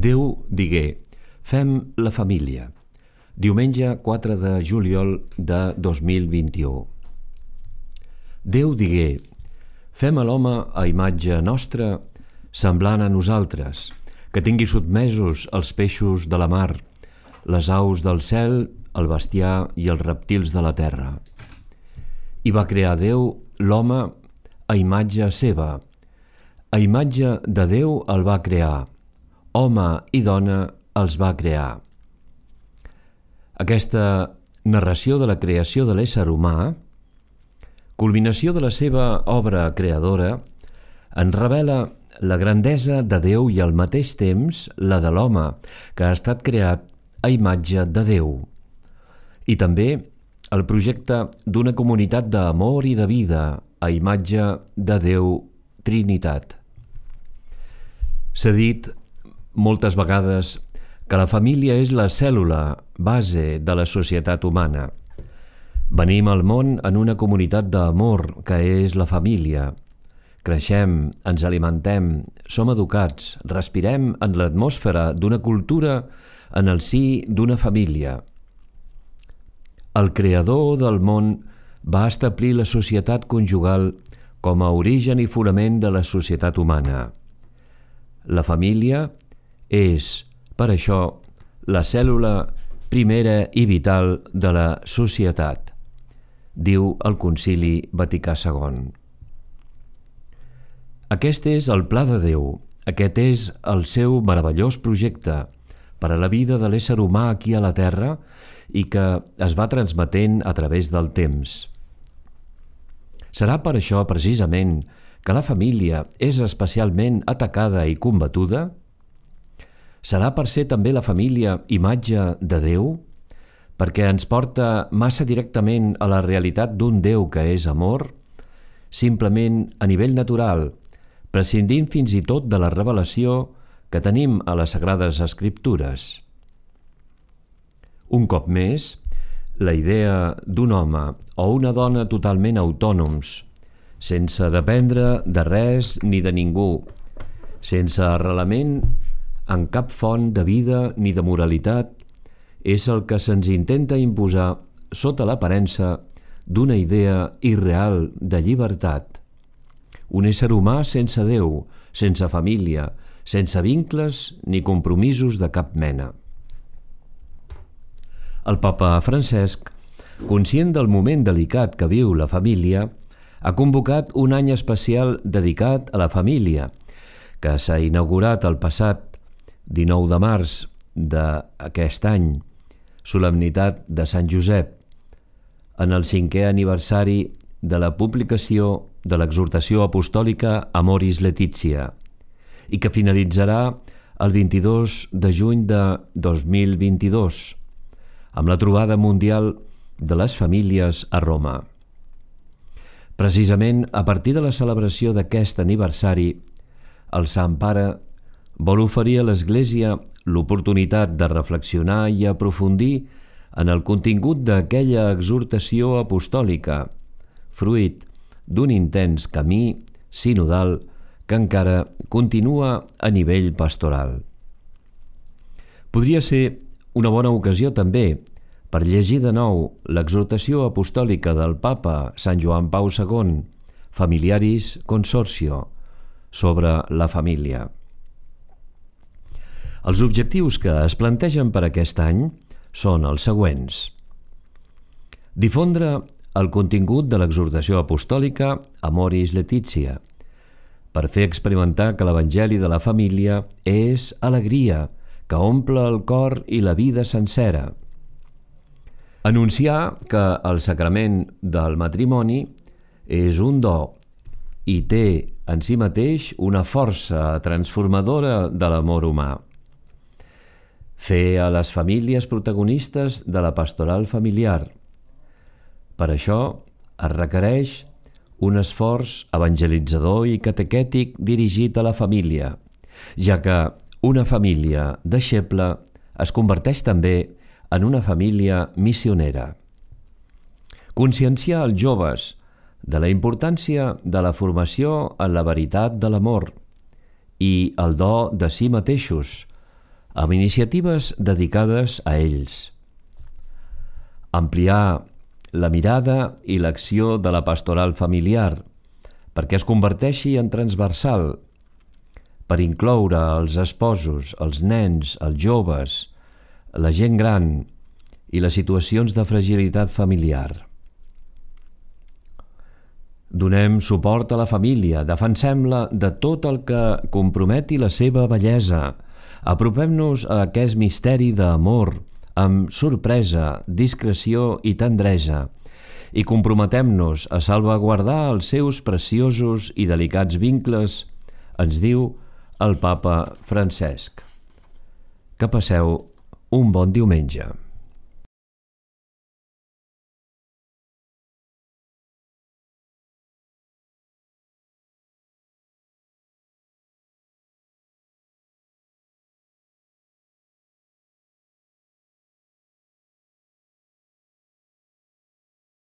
Déu digué: fem la família. Diumenge 4 de juliol de 2021. Déu digué: fem a l'home a imatge nostra, semblant a nosaltres, que tingui sotmesos els peixos de la mar, les aus del cel, el bestiar i els reptils de la terra. I va crear Déu l'home a imatge seva. A imatge de Déu el va crear. Home i dona els va crear. Aquesta narració de la creació de l'ésser humà, culminació de la seva obra creadora, ens revela la grandesa de Déu i al mateix temps la de l'home, que ha estat creat a imatge de Déu. I també el projecte d'una comunitat d'amor i de vida a imatge de Déu Trinitat. S'ha dit moltes vegades que la família és la cèl·lula base de la societat humana. Venim al món en una comunitat d'amor que és la família. Creixem, ens alimentem, som educats, respirem en l'atmosfera d'una cultura en el si d'una família. El creador del món va establir la societat conjugal com a origen i fonament de la societat humana. La família és, per això, la cèl·lula primera i vital de la societat, diu el Concili Vaticà II. Aquest és el pla de Déu, aquest és el seu meravellós projecte per a la vida de l'ésser humà aquí a la Terra i que es va transmetent a través del temps. Serà per això, precisament, que la família és especialment atacada i combatuda? Serà per ser també la família imatge de Déu? Perquè ens porta massa directament a la realitat d'un Déu que és amor? Simplement a nivell natural, prescindint fins i tot de la revelació que tenim a les Sagrades Escriptures. Un cop més, la idea d'un home o una dona totalment autònoms, sense dependre de res ni de ningú, sense arrelament en cap font de vida ni de moralitat, és el que se'ns intenta imposar sota l'aparença d'una idea irreal de llibertat. Un ésser humà sense Déu, sense família, sense vincles ni compromisos de cap mena. El papa Francesc, conscient del moment delicat que viu la família, ha convocat un any especial dedicat a la família, que s'ha inaugurat el passat 19 de març d'aquest any, solemnitat de Sant Josep, en el 5è aniversari de la publicació de l'exhortació apostòlica Amoris Laetitia, i que finalitzarà el 22 de juny de 2022, amb la trobada mundial de les famílies a Roma. Precisament a partir de la celebració d'aquest aniversari, el Sant Pare vol oferir a l'Església l'oportunitat de reflexionar i aprofundir en el contingut d'aquella exhortació apostòlica, fruit d'un intens camí sinodal que encara continua a nivell pastoral. Podria ser una bona ocasió també per llegir de nou l'exhortació apostòlica del Papa Sant Joan Pau II, Familiaris Consortio, sobre la família. Els objectius que es plantegen per aquest any són els següents: difondre el contingut de l'exhortació apostòlica Amoris Laetitia, per fer experimentar que l'Evangeli de la família és alegria, que omple el cor i la vida sencera. Anunciar que el sacrament del matrimoni és un do i té en si mateix una força transformadora de l'amor humà. Fer a les famílies protagonistes de la pastoral familiar. Per això es requereix un esforç evangelitzador i catequètic dirigit a la família, ja que una família deixeble es converteix també en una família missionera. Conscienciar els joves de la importància de la formació en la veritat de l'amor i el do de si mateixos, amb iniciatives dedicades a ells. Ampliar la mirada i l'acció de la pastoral familiar perquè es converteixi en transversal, per incloure els esposos, els nens, els joves, la gent gran i les situacions de fragilitat familiar. Donem suport a la família, defensem-la de tot el que comprometi la seva bellesa. Apropem-nos a aquest misteri d'amor amb sorpresa, discreció i tendresa i comprometem-nos a salvaguardar els seus preciosos i delicats vincles, ens diu el Papa Francesc. Que passeu un bon diumenge.